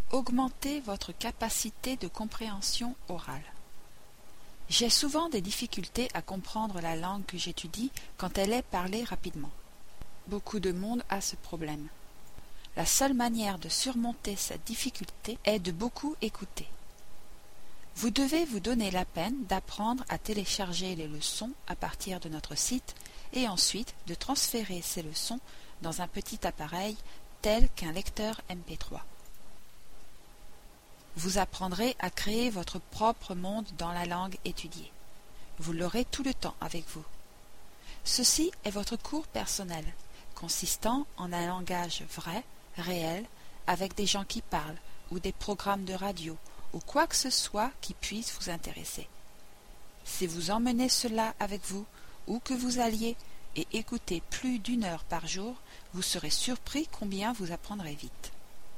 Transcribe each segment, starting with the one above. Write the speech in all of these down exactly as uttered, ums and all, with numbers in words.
Augmentez votre capacité de compréhension orale. J'ai souvent des difficultés à comprendre la langue que j'étudie quand elle est parlée rapidement. Beaucoup de monde a ce problème. La seule manière de surmonter cette difficulté est de beaucoup écouter. Vous devez vous donner la peine d'apprendre à télécharger les leçons à partir de notre site et ensuite de transférer ces leçons dans un petit appareil tel qu'un lecteur M P trois. Vous apprendrez à créer votre propre monde dans la langue étudiée. Vous l'aurez tout le temps avec vous. Ceci est votre cours personnel, consistant en un langage vrai, réel, avec des gens qui parlent, ou des programmes de radio, ou quoi que ce soit qui puisse vous intéresser. Si vous emmenez cela avec vous, où que vous alliez, et écoutez plus d'une heure par jour, vous serez surpris combien vous apprendrez vite.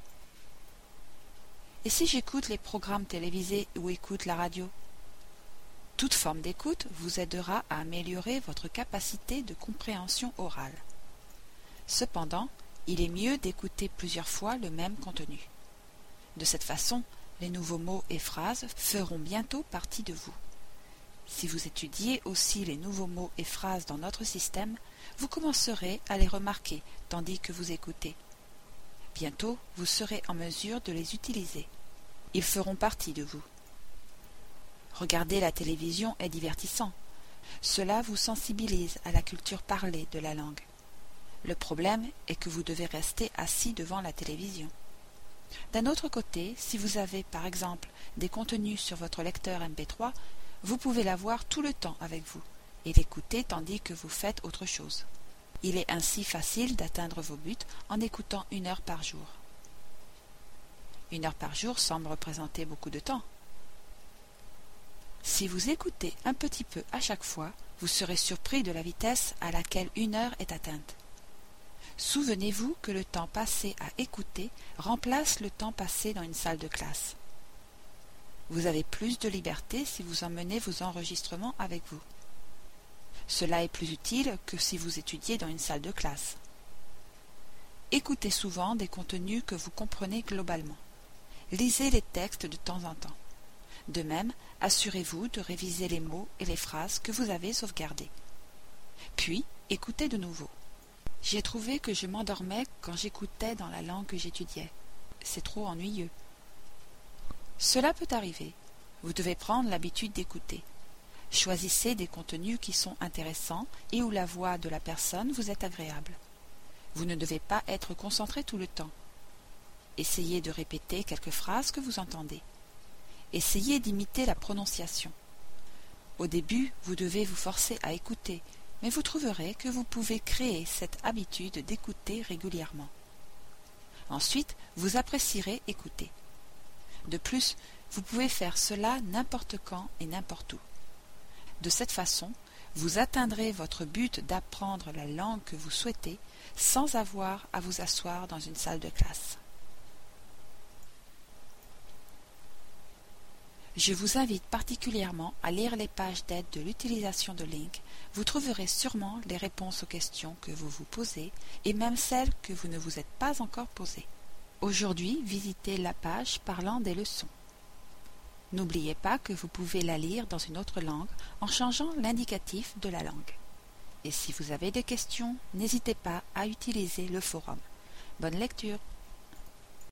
Et si j'écoute les programmes télévisés ou écoute la radio? Toute forme d'écoute vous aidera à améliorer votre capacité de compréhension orale. Cependant, il est mieux d'écouter plusieurs fois le même contenu. De cette façon, les nouveaux mots et phrases feront bientôt partie de vous. Si vous étudiez aussi les nouveaux mots et phrases dans notre système, vous commencerez à les remarquer tandis que vous écoutez. Bientôt, vous serez en mesure de les utiliser. Ils feront partie de vous. Regarder la télévision est divertissant. Cela vous sensibilise à la culture parlée de la langue. Le problème est que vous devez rester assis devant la télévision. D'un autre côté, si vous avez par exemple des contenus sur votre lecteur M P trois, vous pouvez l'avoir tout le temps avec vous et l'écouter tandis que vous faites autre chose. Il est ainsi facile d'atteindre vos buts en écoutant une heure par jour. Une heure par jour semble représenter beaucoup de temps. Si vous écoutez un petit peu à chaque fois, vous serez surpris de la vitesse à laquelle une heure est atteinte. Souvenez-vous que le temps passé à écouter remplace le temps passé dans une salle de classe. Vous avez plus de liberté si vous emmenez vos enregistrements avec vous. Cela est plus utile que si vous étudiez dans une salle de classe. Écoutez souvent des contenus que vous comprenez globalement. Lisez les textes de temps en temps. De même, assurez-vous de réviser les mots et les phrases que vous avez sauvegardés. Puis, écoutez de nouveau. J'ai trouvé que je m'endormais quand j'écoutais dans la langue que j'étudiais. C'est trop ennuyeux. Cela peut arriver. Vous devez prendre l'habitude d'écouter. Choisissez des contenus qui sont intéressants et où la voix de la personne vous est agréable. Vous ne devez pas être concentré tout le temps. Essayez de répéter quelques phrases que vous entendez. Essayez d'imiter la prononciation. Au début, vous devez vous forcer à écouter, mais vous trouverez que vous pouvez créer cette habitude d'écouter régulièrement. Ensuite, vous apprécierez écouter. De plus, vous pouvez faire cela n'importe quand et n'importe où. De cette façon, vous atteindrez votre but d'apprendre la langue que vous souhaitez sans avoir à vous asseoir dans une salle de classe. Je vous invite particulièrement à lire les pages d'aide de l'utilisation de Link. Vous trouverez sûrement les réponses aux questions que vous vous posez et même celles que vous ne vous êtes pas encore posées. Aujourd'hui, visitez la page parlant des leçons. N'oubliez pas que vous pouvez la lire dans une autre langue en changeant l'indicatif de la langue. Et si vous avez des questions, n'hésitez pas à utiliser le forum. Bonne lecture!